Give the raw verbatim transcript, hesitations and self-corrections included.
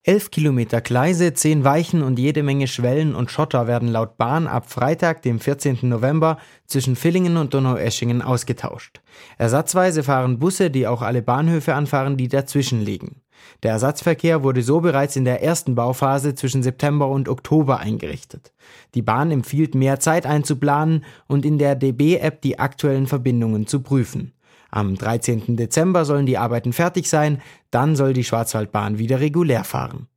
Elf Kilometer Gleise, zehn Weichen und jede Menge Schwellen und Schotter werden laut Bahn ab Freitag, dem vierzehnten November, zwischen Villingen und Donaueschingen ausgetauscht. Ersatzweise fahren Busse, die auch alle Bahnhöfe anfahren, die dazwischen liegen. Der Ersatzverkehr wurde so bereits in der ersten Bauphase zwischen September und Oktober eingerichtet. Die Bahn empfiehlt, mehr Zeit einzuplanen und in der D B-App die aktuellen Verbindungen zu prüfen. Am dreizehnten Dezember sollen die Arbeiten fertig sein, dann soll die Schwarzwaldbahn wieder regulär fahren.